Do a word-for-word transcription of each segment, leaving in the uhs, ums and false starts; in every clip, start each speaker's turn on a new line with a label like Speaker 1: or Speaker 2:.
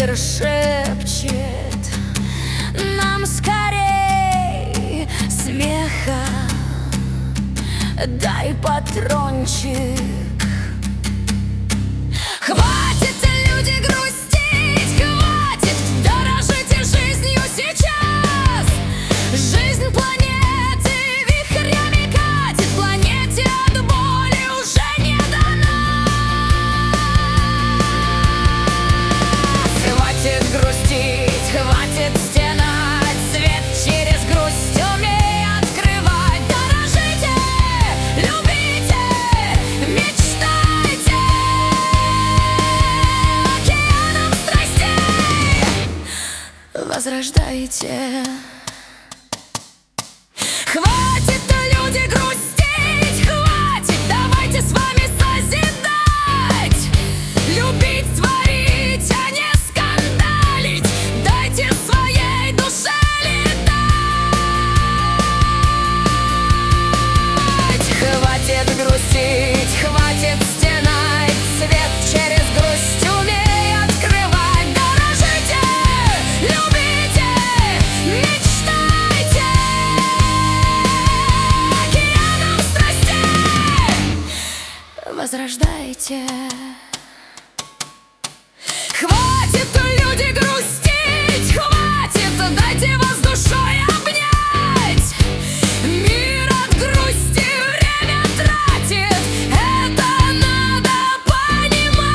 Speaker 1: ветер шепчет нам скорей смеха. Дай патрончик. Хватит, люди, грустить, хватит, дорожите жизнью сейчас. Жизнь планеты вихрями катит, планете от боли уже не до нас. Хватит грустить, хватит стенать, свет через грусть умей открывать. Дорожите, любите, мечтайте океаном страстей. Возрождайте. Хватит, люди, грустить, хватит, давайте с вами созидать. Любить, творить, а не скандалить. Дайте своей душе летать. Хватит грустить, хватит стенать, свет через грусть умей открывать. Дорожите, любите, мечтайте океаном страстей. Возрождайте. Хватит, люди, грустить, хватит, дайте вас душой обнять. Мир от грусти время тратит, это надо понимать.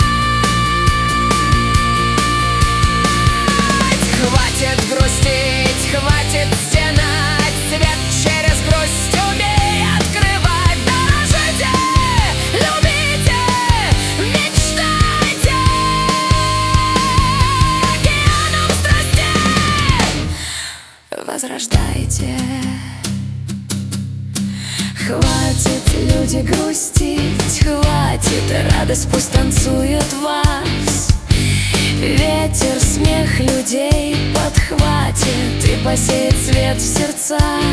Speaker 1: Хватит грустить, хватит стенать, свет через грусть умей открывать. Дорожите, любите, мечтайте океаном страстей. Возрождайте. Хватит, люди, грустить, хватит, радость пусть танцует вас. Ветер, смех людей подхватит и посеет свет в сердцах.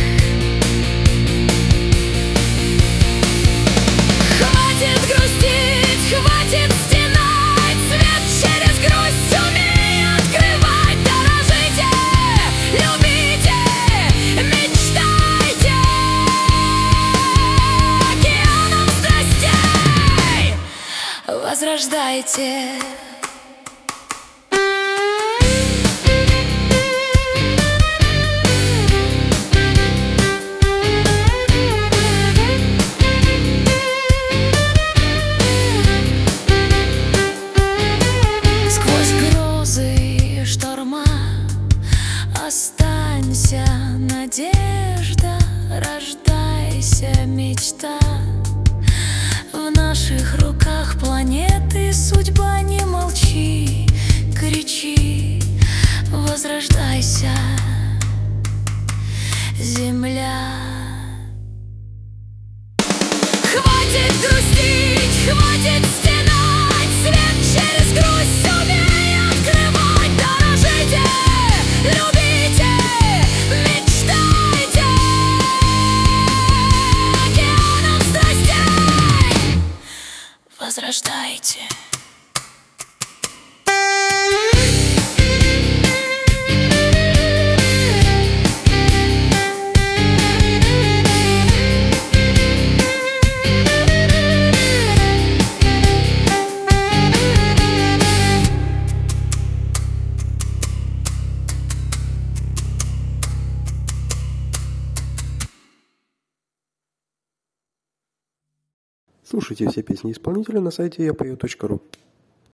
Speaker 1: Хватит грустить, хватит стенать, свет через грусть умей открывать. Дорожите, любите, мечтайте океаном страстей. Возрождайте. Останься, надежда, рождайся, мечта. В наших руках планеты судьба, не молчи, кричи, возрождайся, Земля. Хватит грустить, хватит стенать, свет через грусть умей открывать. Дорожите, любите, мечтайте океаном страстей. Возрождайте.
Speaker 2: Слушайте все песни исполнителя на сайте я пою точка ру.